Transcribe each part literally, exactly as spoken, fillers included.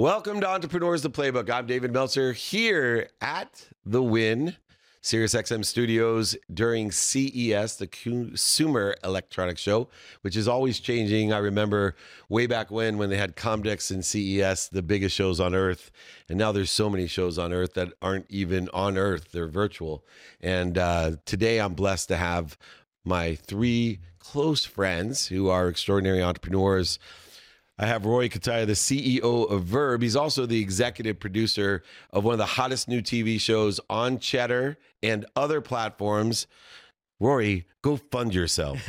Welcome to Entrepreneurs, the Playbook. I'm David Meltzer here at The Win, SiriusXM Studios during C E S, the Consumer Electronics Show, which is always changing. I remember way back when, when they had Comdex and C E S, the biggest shows on earth. And now there's so many shows on earth that aren't even on earth. They're virtual. And uh, today I'm blessed to have my three close friends who are extraordinary entrepreneurs. I have Rory Cutaia, the C E O of Verb. He's also the executive producer of one of the hottest new T V shows on Cheddar and other platforms. Rory, go fund yourself.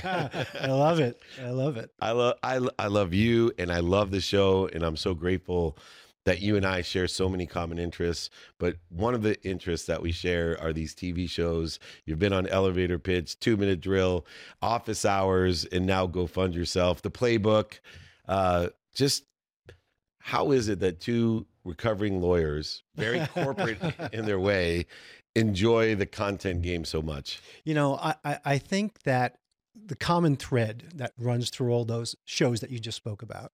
I love it. I love it. I love I, I love you, and I love the show, and I'm so grateful that you and I share so many common interests. But one of the interests that we share are these T V shows. You've been on Elevator Pitch, Two Minute Drill, Office Hours, and now Go Fund Yourself, The Playbook. Uh, just how is it that two recovering lawyers, very corporate in their way, enjoy the content game so much? You know, I, I, I think that the common thread that runs through all those shows that you just spoke about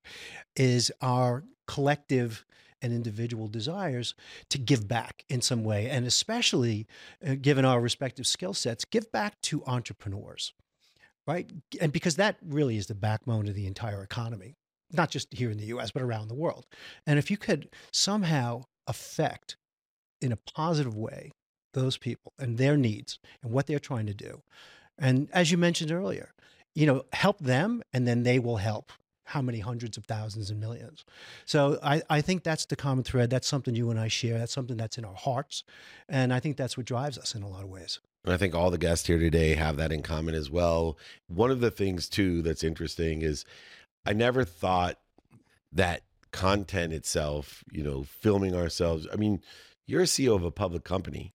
is our collective and individual desires to give back in some way. And especially uh, given our respective skill sets, give back to entrepreneurs, right? And because that really is the backbone of the entire economy, not just here in the U S, but around the world. And if you could somehow affect in a positive way those people and their needs and what they're trying to do, and as you mentioned earlier, you know, help them, and then they will help how many hundreds of thousands and millions. So I, I think that's the common thread. That's something you and I share. That's something that's in our hearts. And I think that's what drives us in a lot of ways. And I think all the guests here today have that in common as well. One of the things, too, that's interesting is I never thought that content itself, you know, filming ourselves. I mean, you're a C E O of a public company,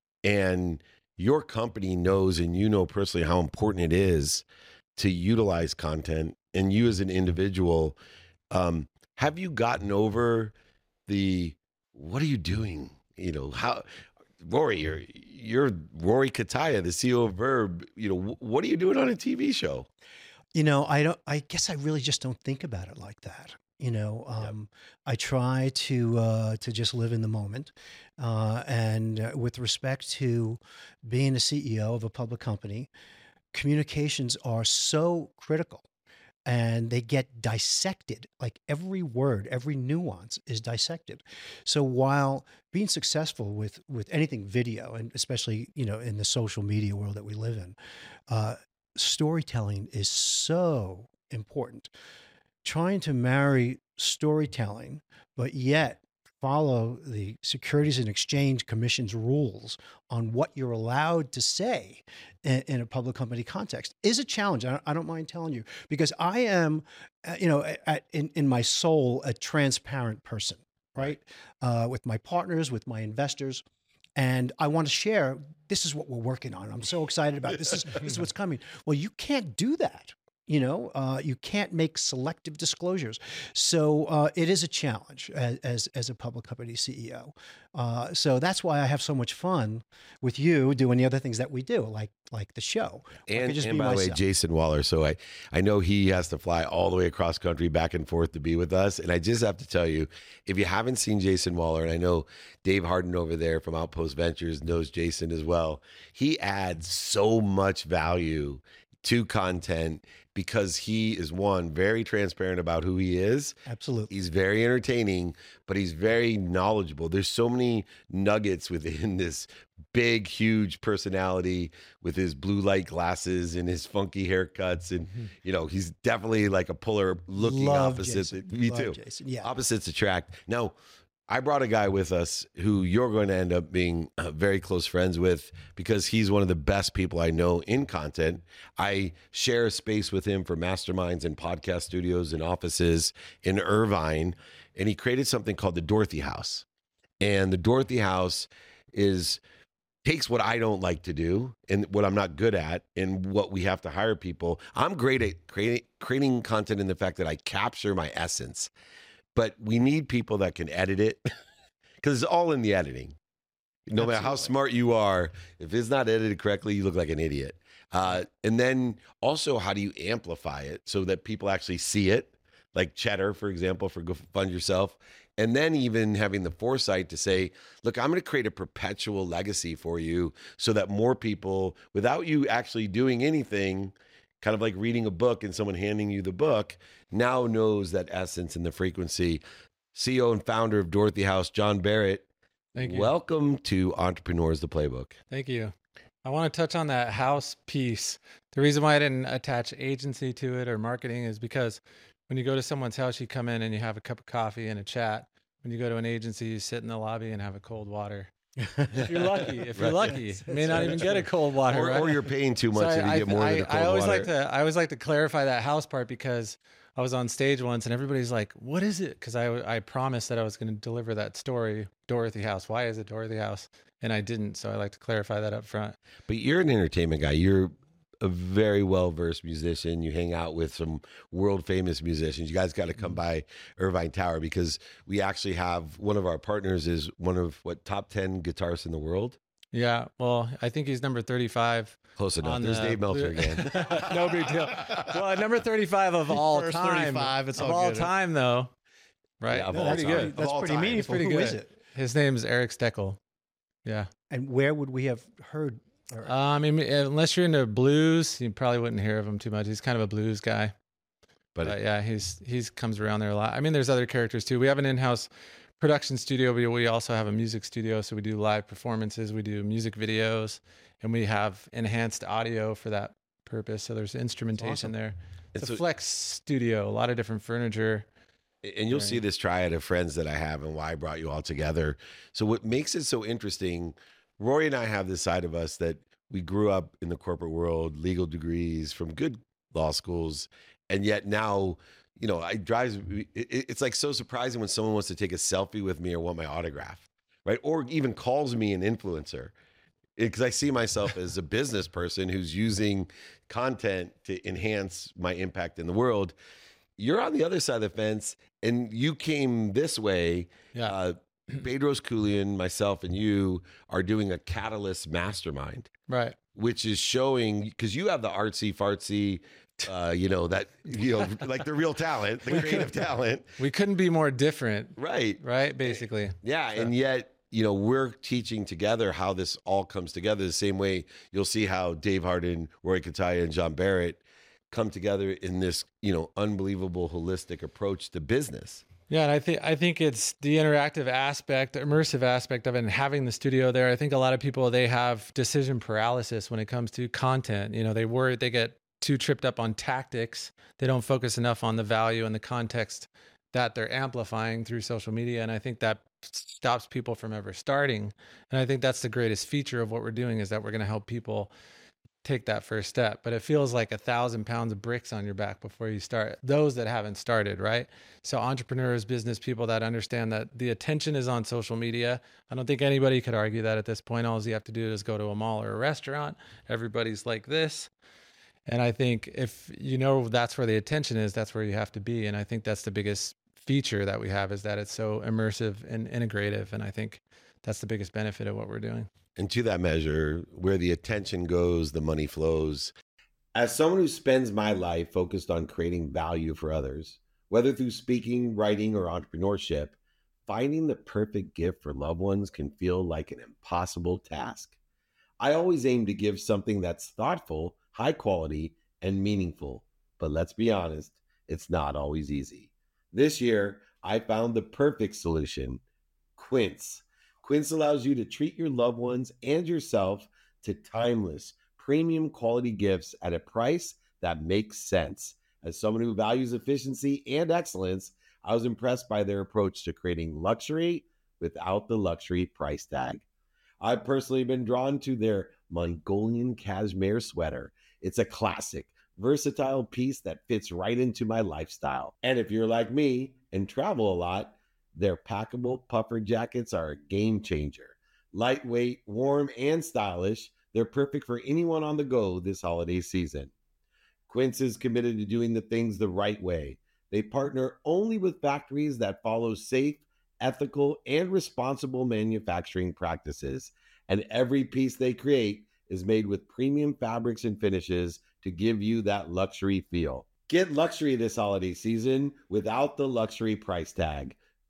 and your company knows, and you know personally how important it is to utilize content. And you as an individual, um, have you gotten over the, what are you doing? You know, how, Rory, you're, you're Rory Cutaia, the C E O of Verb. You know, what are you doing on a T V show? You know, I don't, I guess I really just don't think about it like that. You know, um, yep. I try to, uh, to just live in the moment. Uh, and uh, with respect to being a C E O of a public company, communications are so critical. And they get dissected, like every word, every nuance is dissected. So while being successful with with anything video, and especially, you know, in the social media world that we live in, uh, storytelling is so important. Trying to marry storytelling, but yet follow the Securities and Exchange Commission's rules on what you're allowed to say in, in a public company context is a challenge. I don't, I don't mind telling you, because I am, uh, you know, at, in, in my soul, a transparent person, right? Uh, with my partners, with my investors. And I want to share, this is what we're working on. I'm so excited about it. This is, this is what's coming. Well, you can't do that. You know, uh, you can't make selective disclosures. So uh, it is a challenge as, as, as a public company C E O. Uh, so that's why I have so much fun with you doing the other things that we do, like like the show. And, and by the way, Jason Waller. So I, I know he has to fly all the way across country back and forth to be with us. And I just have to tell you, if you haven't seen Jason Waller, and I know Dave Harden over there from Outpost Ventures knows Jason as well, he adds so much value to content because he is, one, very transparent about who he is. Absolutely. He's very entertaining, but he's very knowledgeable. There's so many nuggets within this big, huge personality with his blue light glasses and his funky haircuts. And, mm-hmm. you know, he's definitely like a polar looking Love opposite. Jason. Me Love too. Jason. Yeah. Opposites attract. Now, I brought a guy with us who you're going to end up being uh, very close friends with because he's one of the best people I know in content. I share a space with him for masterminds and podcast studios and offices in Irvine, and he created something called the Dorothy House. And the Dorothy House is takes what I don't like to do and what I'm not good at and what we have to hire people. I'm great at creating creating content in the fact that I capture my essence. But we need people that can edit it because it's all in the editing. No Absolutely. Matter how smart you are, if it's not edited correctly, you look like an idiot. Uh, and then also, how do you amplify it so that people actually see it? Like Cheddar, for example, for Go Fund Yourself. And then even having the foresight to say, look, I'm going to create a perpetual legacy for you so that more people, without you actually doing anything, kind of like reading a book and someone handing you the book, now knows that essence and the frequency. C E O and founder of Dorothy House, John Barrett. Thank you. Welcome to Entrepreneurs, the Playbook. Thank you. I want to touch on that house piece. The reason why I didn't attach agency to it or marketing is because when you go to someone's house, you come in and you have a cup of coffee and a chat. When you go to an agency, you sit in the lobby and have a cold water. If you're lucky, if you're Right. lucky, you may not even get a cold water. Or, right? or you're paying too much So and you I, get more I, of the cold I always water. like to I always like to clarify that house part because I was on stage once and everybody's like, "What is it?" Because I I promised that I was going to deliver that story, Dorothy House. Why is it Dorothy House? And I didn't, so I like to clarify that up front. But you're an entertainment guy. You're a very well-versed musician. You hang out with some world-famous musicians. You guys got to come by Irvine Tower because we actually have one of our partners is one of what top ten guitarists in the world. Yeah, well, I think he's number thirty-five. Close enough. on There's the Dave Meltzer blue- again. No big deal. Well, at number thirty-five of all First time. thirty-five, it's of all all good. time, though. Right? Yeah, of No, all that's pretty time. pretty, good. that's Of all pretty time. meaningful. Pretty Who good. is it? His name's Eric Steckel. Yeah. And where would we have heard? Or, Uh, I mean, unless you're into blues, you probably wouldn't hear of him too much. He's kind of a blues guy. But But yeah, he's he's comes around there a lot. I mean, there's other characters too. We have an in-house production studio, but we also have a music studio. So we do live performances, we do music videos, and we have enhanced audio for that purpose. So there's instrumentation awesome. there. It's And a so- flex studio, a lot of different furniture. and you'll Right. see this triad of friends that I have and why I brought you all together. So what makes it so interesting, Rory and I have this side of us that we grew up in the corporate world, legal degrees from good law schools, and yet now, you know, I drives it, it's like so surprising when someone wants to take a selfie with me or want my autograph, right? Or even calls me an influencer. Because I see myself as a business person who's using content to enhance my impact in the world. You're on the other side of the fence, and you came this way. Yeah. Uh, Bedros Keuilian, myself, and you are doing a Catalyst Mastermind, Right. which is showing because you have the artsy fartsy, uh, you know that you know like the real talent, the creative talent, We couldn't be more different, right? right? Basically. Yeah, and yet you know we're teaching together how this all comes together. The same way you'll see how Dave Hardin, Roy Kataya, and John Barrett come together in this you know unbelievable holistic approach to business. Yeah, and I think I think it's the interactive aspect, immersive aspect of it, and having the studio there. I think a lot of people they have decision paralysis when it comes to content. You know, they worry they get too tripped up on tactics. They don't focus enough on the value and the context that they're amplifying through social media, and I think that stops people from ever starting. And I think that's the greatest feature of what we're doing is that we're going to help people take that first step. But it feels like a thousand pounds of bricks on your back before you start, those that haven't started, right? So entrepreneurs, business people that understand that the attention is on social media. I don't think anybody could argue that at this point. All you have to do is go to a mall or a restaurant. Everybody's like this. And I think if you know that's where the attention is, that's where you have to be. And I think that's the biggest feature that we have is that it's so immersive and integrative. And I think that's the biggest benefit of what we're doing. And to that measure, where the attention goes, the money flows. As someone who spends my life focused on creating value for others, whether through speaking, writing, or entrepreneurship, finding the perfect gift for loved ones can feel like an impossible task. I always aim to give something that's thoughtful, high quality, and meaningful. But let's be honest, it's not always easy. This year, I found the perfect solution, Quince. Quince allows you to treat your loved ones and yourself to timeless, premium quality gifts at a price that makes sense. As someone who values efficiency and excellence, I was impressed by their approach to creating luxury without the luxury price tag. I've personally been drawn to their Mongolian cashmere sweater. It's a classic, versatile piece that fits right into my lifestyle. And if you're like me and travel a lot, their packable puffer jackets are a game changer. Lightweight, warm, and stylish, they're perfect for anyone on the go this holiday season. Quince is committed to doing the things the right way. They partner only with factories that follow safe, ethical, and responsible manufacturing practices. And every piece they create is made with premium fabrics and finishes to give you that luxury feel. Get luxury this holiday season without the luxury price tag.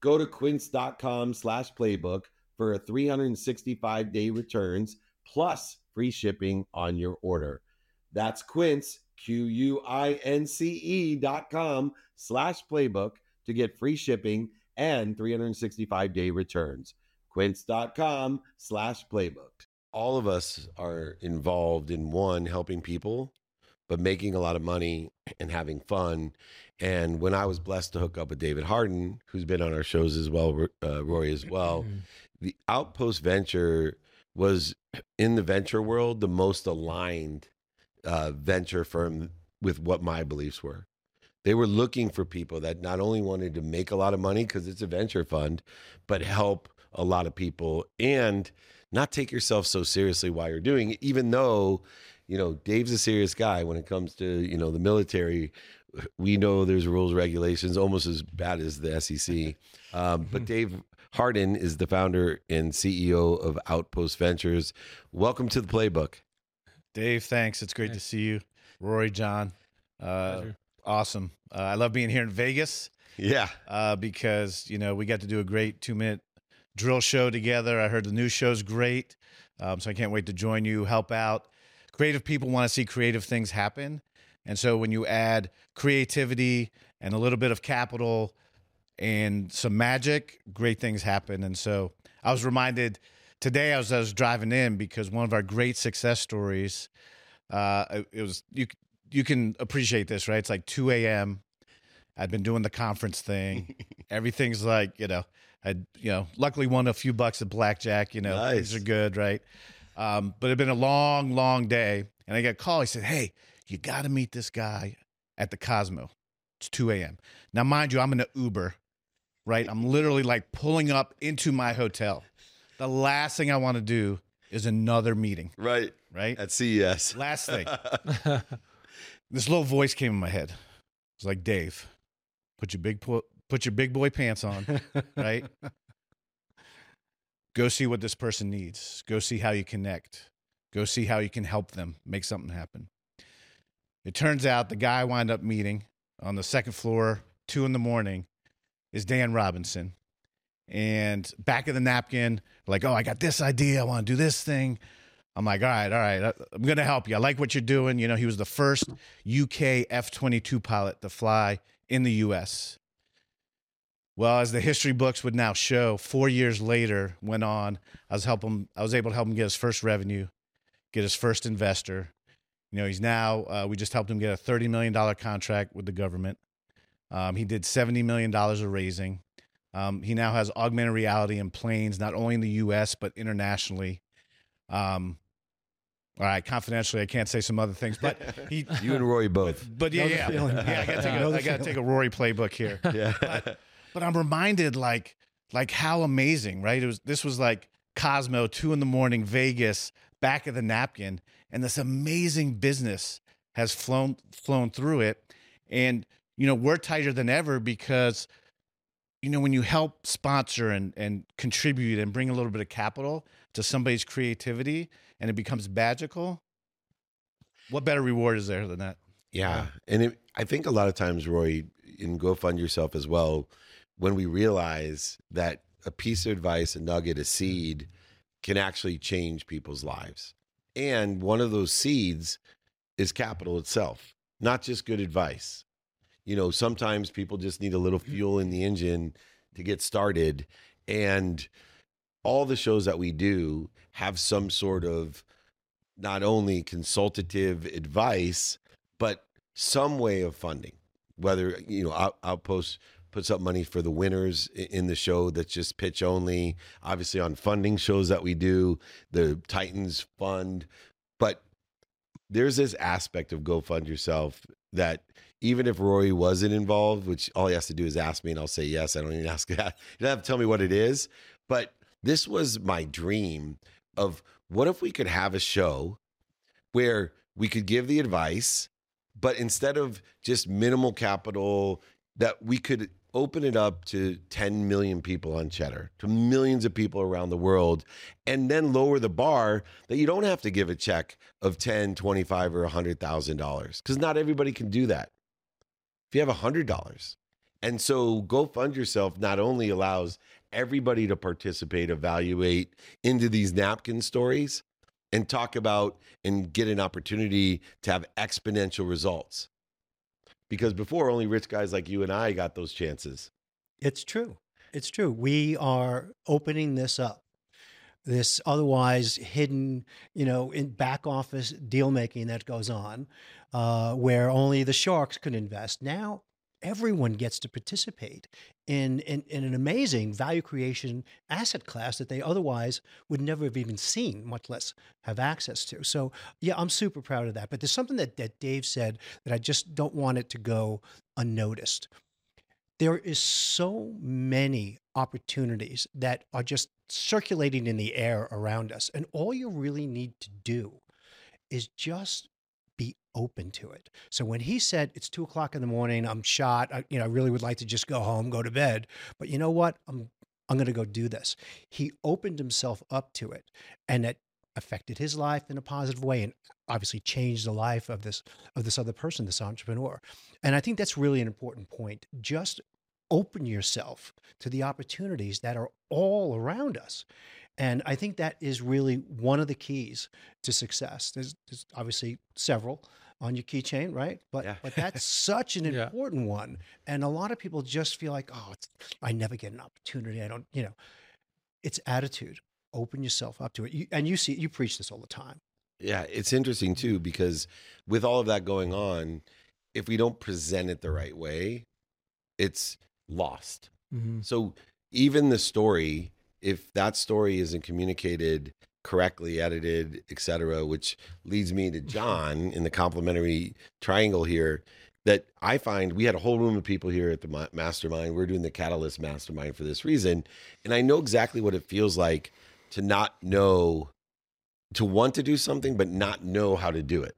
Go to quince.com slash playbook for a three hundred sixty-five day returns plus free shipping on your order. That's Quince, Q U I N C E dot com slash playbook to get free shipping and three hundred sixty-five day returns. Quince.com slash playbook. All of us are involved in one, helping people, but making a lot of money and having fun. And when I was blessed to hook up with David Harden, who's been on our shows as well, uh, Rory as well, the Outpost venture was, in the venture world, the most aligned uh, venture firm with what my beliefs were. They were looking for people that not only wanted to make a lot of money because it's a venture fund, but help a lot of people and not take yourself so seriously while you're doing it, even though, you know, Dave's a serious guy when it comes to, you know, the military. We know there's rules, regulations, almost as bad as the S E C. Um, but Dave Harden is the founder and C E O of Outpost Ventures. Welcome to the Playbook. Dave, thanks. It's great to see you. Rory, John, uh, awesome. Uh, I love being here in Vegas. Yeah. Uh, because, you know, we got to do a great two-minute drill show together. I heard the new show's great, um, so I can't wait to join you, help out. Creative people want to see creative things happen. And so when you add creativity and a little bit of capital and some magic, great things happen. And so I was reminded today, I was, I was driving in because one of our great success stories, uh, it, it was, you, you can appreciate this, right? It's like two a.m. I'd been doing the conference thing. Everything's like, you know, I'd, you know, luckily won a few bucks at blackjack, you know, Nice. Things are good, right? Um, but it'd been a long, long day. And I got a call. He said, hey, you got to meet this guy at the Cosmo. It's two a.m. Now, mind you, I'm in an Uber, right? I'm literally like pulling up into my hotel. The last thing I want to do is another meeting, Right. right? At C E S. Last thing. This little voice came in my head. It's like, Dave, put your big po- put your big boy pants on, right? Go see what this person needs. Go see how you connect. Go see how you can help them make something happen. It turns out the guy I wind up meeting on the second floor, two in the morning, is Dan Robinson. And back of the napkin, like, oh, I got this idea. I want to do this thing. I'm like, all right, all right. I'm going to help you. I like what you're doing. You know, he was the first U K F twenty-two pilot to fly in the U S. Well, as the history books would now show, four years later went on, I was help him, I was able to help him get his first revenue, get his first investor. You know, he's now, uh, we just helped him get a thirty million dollars contract with the government. Um, he did seventy million dollars of raising. Um, he now has augmented reality in planes, not only in the U S, but internationally. Um, all right, confidentially, I can't say some other things, but he, You and Rory both. but yeah, Know the yeah, feeling. yeah, I got to take, Know a, the I got to feeling. take a Rory playbook here. Yeah. But, but I'm reminded, like, like how amazing, right? It was. This was like Cosmo, two in the morning, Vegas, back of the napkin, and this amazing business has flown flown through it, and you know we're tighter than ever because, you know, when you help sponsor and and contribute and bring a little bit of capital to somebody's creativity, and it becomes magical. What better reward is there than that? Yeah. And it, I think a lot of times, Roy, in Go Fund Yourself as well, when we realize that a piece of advice, a nugget, a seed can actually change people's lives. And one of those seeds is capital itself, not just good advice. You know, sometimes people just need a little fuel in the engine to get started. And all the shows that we do have some sort of not only consultative advice, but some way of funding. Whether, you know, Out- Outpost puts up money for the winners i- in the show that's just pitch only. Obviously on funding shows that we do, the Titans Fund. But there's this aspect of Go Fund Yourself that even if Rory wasn't involved, which all he has to do is ask me and I'll say yes, I don't even ask that. You don't have to tell me what it is. But this was my dream of what if we could have a show where we could give the advice, but instead of just minimal capital, that we could open it up to ten million people on Cheddar, to millions of people around the world, and then lower the bar that you don't have to give a check of ten, twenty-five, or one hundred thousand dollars, because not everybody can do that. If you have one hundred dollars And so Go Fund Yourself not only allows everybody to participate, evaluate into these napkin stories and talk about and get an opportunity to have exponential results. Because before, only rich guys like you and I got those chances. It's true. It's true. We are opening this up. This otherwise hidden, you know, in back office deal making that goes on, uh, where only the sharks could invest. Now everyone gets to participate in, in in an amazing value creation asset class that they otherwise would never have even seen, much less have access to. So yeah, I'm super proud of that. But there's something that, that Dave said that I just don't want it to go unnoticed. There is so many opportunities that are just circulating in the air around us. And all you really need to do is just be open to it. So when he said, it's two o'clock in the morning, I'm shot, I, you know, I really would like to just go home, go to bed, but you know what? I'm, I'm going to go do this. He opened himself up to it, and it affected his life in a positive way, and obviously changed the life of this, of this other person, this entrepreneur. And I think that's really an important point. Just open yourself to the opportunities that are all around us. And I think that is really one of the keys to success. There's, there's obviously several on your keychain, right? But Yeah. but that's such an Yeah. important one. And a lot of people just feel like, oh, it's, I never get an opportunity. I don't, you know, it's attitude. Open yourself up to it. You, and you see, you preach this all the time. Yeah, it's interesting too, because with all of that going on, if we don't present it the right way, it's lost. Mm-hmm. So even the story, if that story isn't communicated correctly, edited, et cetera, which leads me to John in the complementary triangle here, that I find we had a whole room of people here at the mastermind. We're doing the Catalyst Mastermind for this reason. And I know exactly what it feels like to not know, to want to do something, but not know how to do it.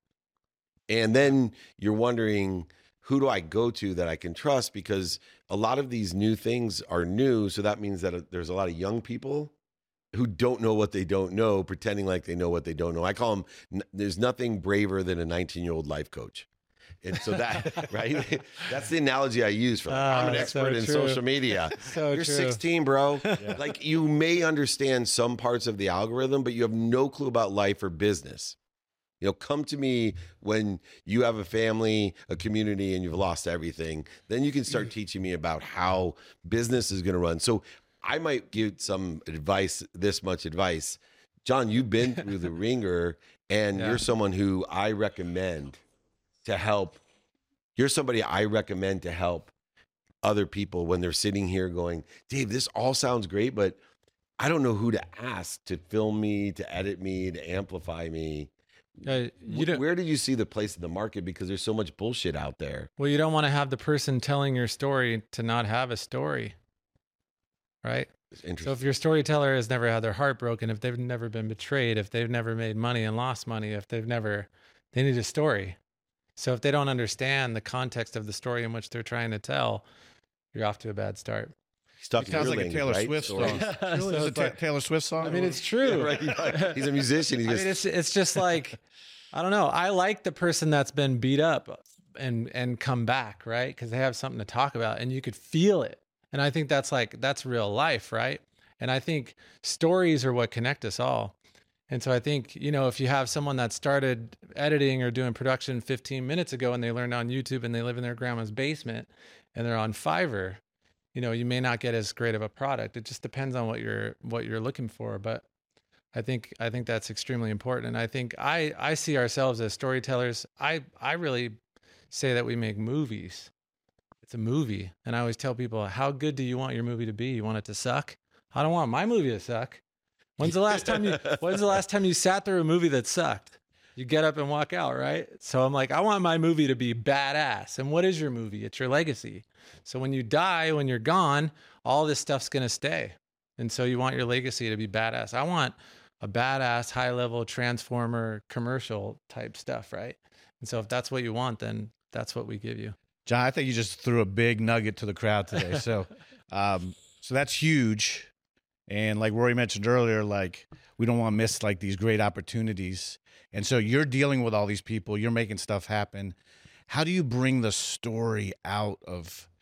And then you're wondering, who do I go to that I can trust? Because a lot of these new things are new. So that means that there's a lot of young people who don't know what they don't know, pretending like they know what they don't know. I call them, there's nothing braver than a nineteen-year-old life coach. And so that, right? That's the analogy I use for like, Ah, I'm an that's so expert in true. social media. So You're true. sixteen, bro. Like you may understand some parts of the algorithm, but you have no clue about life or business. You know, come to me when you have a family, a community, and you've lost everything. Then you can start teaching me about how business is going to run. So I might give some advice, this much advice. John, you've been through the ringer, and Yeah. you're someone who I recommend to help. You're somebody I recommend to help other people when they're sitting here going, Dave, this all sounds great, but I don't know who to ask to film me, to edit me, to amplify me. Uh, you don't, Where did you see the place in the market? Because there's so much bullshit out there. well, you don't want to have the person telling your story to not have a story, right? It's So interesting. if your storyteller has never had their heart broken, if they've never been betrayed, if they've never made money and lost money, if they've never, they need a story. So if they don't understand the context of the story in which they're trying to tell, you're off to a bad start. Stuck It in sounds your like a lane, Taylor right? Swift Stories. song. So Is it it's a like- Taylor Swift song? I mean, it's true. Yeah, right. He's a musician. He I just, mean, it's it's just like, I don't know. I like the person that's been beat up and and come back, right? Because they have something to talk about, and you could feel it. And I think that's like that's real life, right? And I think stories are what connect us all. And so I think, you know, if you have someone that started editing or doing production fifteen minutes ago and they learned on YouTube and they live in their grandma's basement and they're on Fiverr, you know, you may not get as great of a product. It just depends on what you're what you're looking for. But I think I think that's extremely important. And I think I I see ourselves as storytellers. I I really say that we make movies. It's a movie. And I always tell people, how good do you want your movie to be? You want it to suck? I don't want my movie to suck. When's the last time you when's the last time you sat through a movie that sucked? You get up and walk out, right? So I'm like, I want my movie to be badass. And what is your movie? It's your legacy. So when you die, when you're gone, all this stuff's going to stay. And so you want your legacy to be badass. I want a badass, high level transformer commercial type stuff, right? And so if that's what you want, then that's what we give you. John, I think you just threw a big nugget to the crowd today. So, um, so that's huge. And like Rory mentioned earlier, like we don't want to miss like these great opportunities. And so you're dealing with all these people, you're making stuff happen. How do you bring the story out of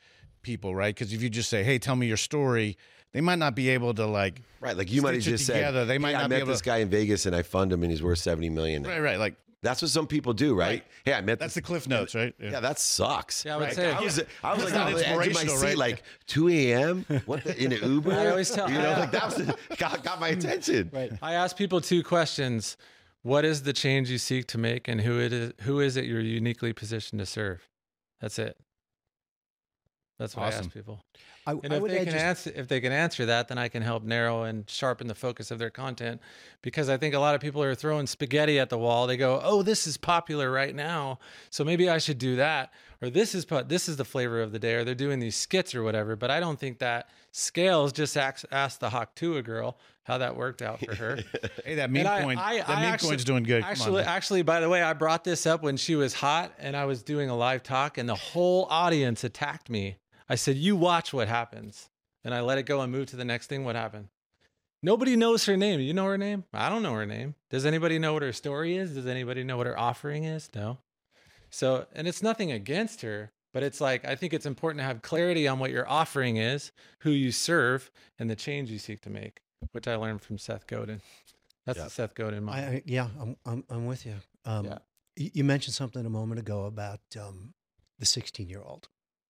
people, right? Because if you just say, "Hey, tell me your story," they might not be able to like. Right, like you might have stitch it just together. said, They might hey, I not be met able this to- guy in Vegas and I fund him and he's worth seventy million now. Right, right. Like That's what some people do, right? Right. Hey, I met that's this, the cliff notes, right? yeah, that sucks. Yeah, I would Right. say. I was, I was It's like not on the edge of my inspirational, seat, right? like two a.m. What the, in an Uber? I always tell- you know, I- like that was got, got my attention. Right. I ask people two questions: what is the change you seek to make, and who it is? Who is it you're uniquely positioned to serve? That's it. That's what I Awesome. ask people. I, And I if would they add can just- answer, if they can answer that, then I can help narrow and sharpen the focus of their content. Because I think a lot of people are throwing spaghetti at the wall. They go, "Oh, this is popular right now, so maybe I should do that." Or this is po- this is the flavor of the day. Or they're doing these skits or whatever. But I don't think that scales. Just ask, ask the Haktua girl how that worked out for her. Hey, that meme And I- coin, I- that I meme actually- coin's doing good. Come on, Actually, man. actually, by the way, I brought this up when she was hot, and I was doing a live talk, and the whole audience attacked me. I said, "You watch what happens," and I let it go and moved to the next thing. What happened? Nobody knows her name. You know her name? I don't know her name. Does anybody know what her story is? Does anybody know what her offering is? No. So, and it's nothing against her, but it's like I think it's important to have clarity on what your offering is, who you serve, and the change you seek to make, which I learned from Seth Godin. That's Yeah. the Seth Godin I, model. I, yeah, I'm, I'm, I'm with you. Um, Yeah. y- You mentioned something a moment ago about um, the sixteen-year-old.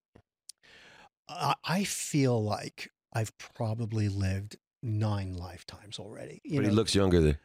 I, I feel like I've probably lived nine lifetimes already. You But he know? looks younger than.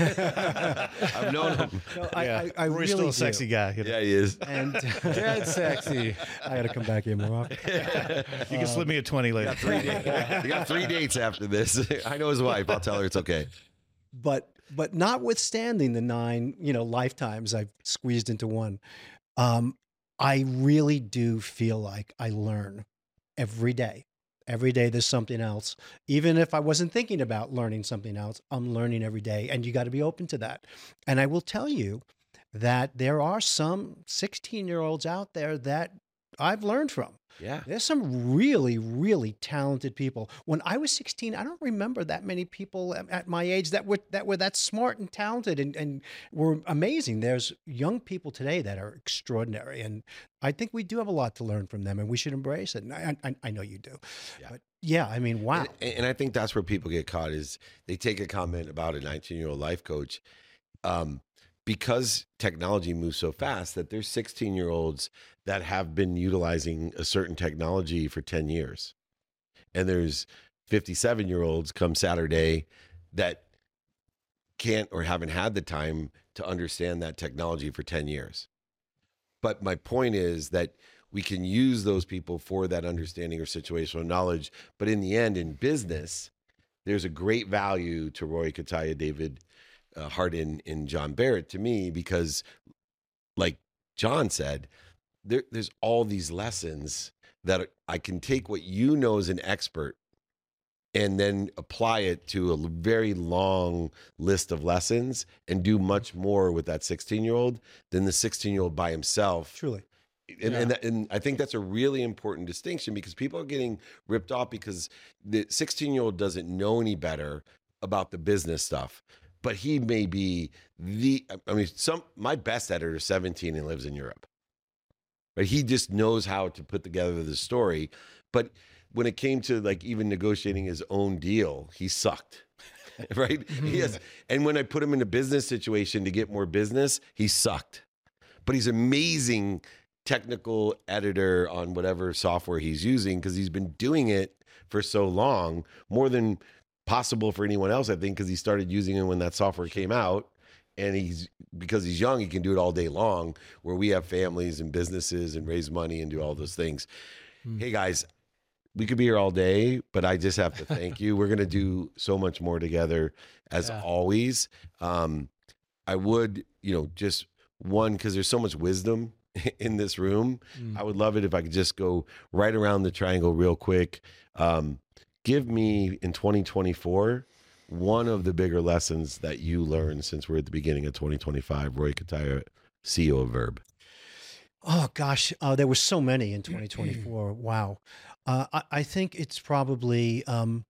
I've I've known him. No, I, yeah, I, I Roy's really still do. a sexy guy. You, know? Yeah, he is. And Dead sexy. I got to come back here more often. You can slip me a twenty later. Three dates. You got three dates after this. I know his wife. I'll tell her it's okay. But but notwithstanding the nine, you know, lifetimes I've squeezed into one, um, I really do feel like I learn every day. Every day there's something else. Even if I wasn't thinking about learning something else, I'm learning every day. And you got to be open to that. And I will tell you that there are some sixteen-year-olds out there that I've learned from. Yeah. There's some really, really talented people. When I was sixteen, I don't remember that many people at- at my age that were that were that smart and talented and, and were amazing. There's young people today that are extraordinary, and I think we do have a lot to learn from them, and we should embrace it. And I, I, I know you do. Yeah. But yeah, I mean, wow. And, and I think that's where people get caught is they take a comment about a nineteen-year-old life coach. Um, because technology moves so fast that there's sixteen-year-olds that have been utilizing a certain technology for ten years. And there's fifty-seven-year-olds come Saturday that can't or haven't had the time to understand that technology for ten years. But my point is that we can use those people for that understanding or situational knowledge. But in the end, in business, there's a great value to Roy Kataya, David uh, Hardin, and John Barrett to me, because like John said, there, there's all these lessons that I can take what you know as an expert and then apply it to a very long list of lessons and do much more with that sixteen-year-old than the sixteen-year-old by himself. Truly. And, Yeah. and, that- and I think that's a really important distinction because people are getting ripped off because the sixteen-year-old doesn't know any better about the business stuff. But he may be the, I mean, some, my best editor is seventeen and lives in Europe. Right? He just knows how to put together the story. But when it came to like even negotiating his own deal, he sucked. Right? He has, and when I put him in a business situation to get more business, he sucked. But he's amazing technical editor on whatever software he's using because he's been doing it for so long, more than possible for anyone else, I think, because he started using it when that software came out. And he's, because he's young, he can do it all day long, where we have families and businesses and raise money and do all those things. Mm. Hey guys, we could be here all day, but I just have to thank you. We're going to do so much more together as Yeah. always. Um, I would, you know, just one, because there's so much wisdom in this room. Mm. I would love it if I could just go right around the triangle real quick. Um, give me in twenty twenty-four one of the bigger lessons that you learned since we're at the beginning of twenty twenty-five. Roy Kataya, C E O of Verb. Oh gosh, uh, there were so many in twenty twenty-four. Wow, uh, I, I think it's probably um,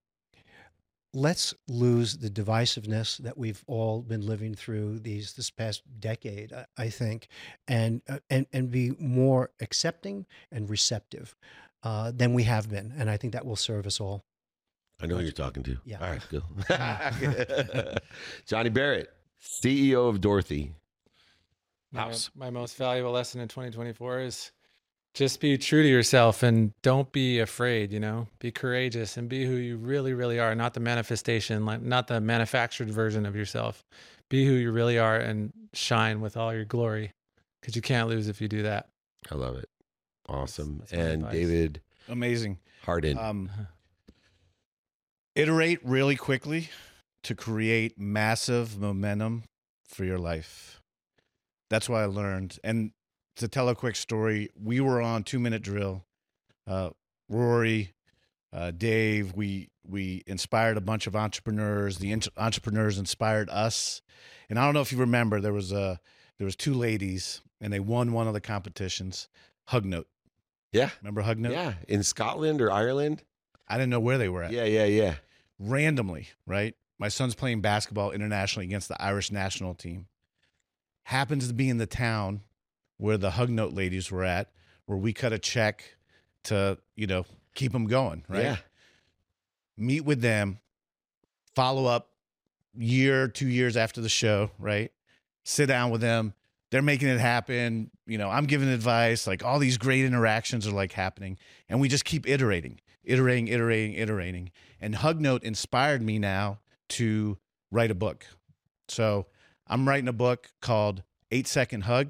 let's lose the divisiveness that we've all been living through these this past decade. I, I think, and uh, and and be more accepting and receptive. uh, than we have been. And I think that will serve us all. I know who you're talking to. Yeah. All right, cool. Johnny Barrett, C E O of Dorothy My, House. my most valuable lesson in twenty twenty-four is just be true to yourself and don't be afraid, you know, be courageous and be who you really, really are, not the manifestation, like not the manufactured version of yourself. Be who you really are and shine with all your glory, because you can't lose if you do that. I love it. Awesome. That's- that's my and advice. David Amazing. Hardin. Um, iterate really quickly to create massive momentum for your life. That's what I learned. And to tell a quick story, we were on Two Minute Drill. Uh, Rory, uh, Dave, we we inspired a bunch of entrepreneurs. The int- entrepreneurs inspired us. And I don't know if you remember, there was a there was two ladies, and they won one of the competitions. Hug Note. yeah. Remember Hug Note? Yeah. In Scotland or Ireland. I didn't know where they were at. Yeah, yeah, yeah. Randomly, right? My son's playing basketball internationally against the Irish national team. Happens to be in the town where the Hug Note ladies were at, where we cut a check to, you know, keep them going, right? Yeah. Meet with them, follow up year, two years after the show, right? Sit down with them. They're making it happen. You know, I'm giving advice. Like all these great interactions are like happening. And we just keep iterating, iterating, iterating, iterating. And Hug Note inspired me now to write a book. So I'm writing a book called Eight Second Hug,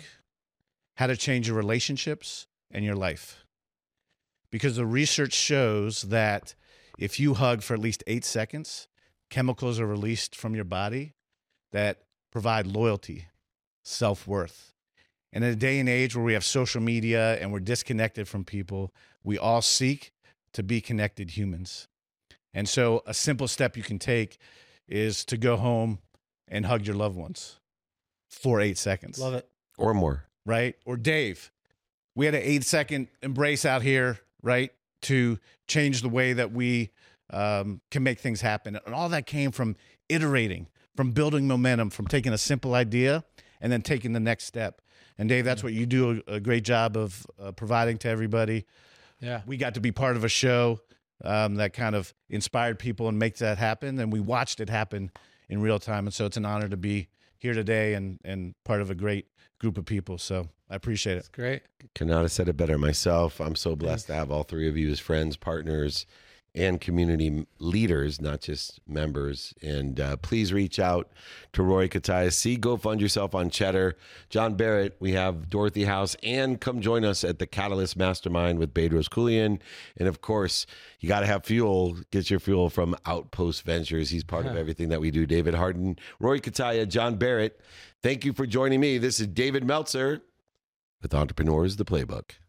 How to Change Your Relationships and Your Life. Because the research shows that if you hug for at least eight seconds, chemicals are released from your body that provide loyalty, self-worth. And in a day and age where we have social media and we're disconnected from people, we all seek to be connected humans. And so a simple step you can take is to go home and hug your loved ones for eight seconds. Love it. Or more. Right? Or Dave, we had an eight second embrace out here, right? To change the way that we um, can make things happen. And all that came from iterating, from building momentum, from taking a simple idea and then taking the next step. And Dave, that's what you do a, a great job of uh, providing to everybody. Yeah. We got to be part of a show um, that kind of inspired people and makes that happen. And we watched it happen in real time. And so it's an honor to be here today and, and part of a great group of people. So I appreciate it. It's great. Could not have said it better myself. I'm so blessed to have all three of you as friends, partners, and community leaders, not just members. And uh, please reach out to Rory Kataia. See, go fund yourself on Cheddar. John Barrett, we have Dorothy House, and come join us at the Catalyst Mastermind with Bedros Keuilian. And of course, you got to have fuel. Get your fuel from Outpost Ventures. He's part of everything that we do. David Hardin, Rory Kataia, John Barrett. Thank you for joining me. This is David Meltzer with Entrepreneurs, the Playbook.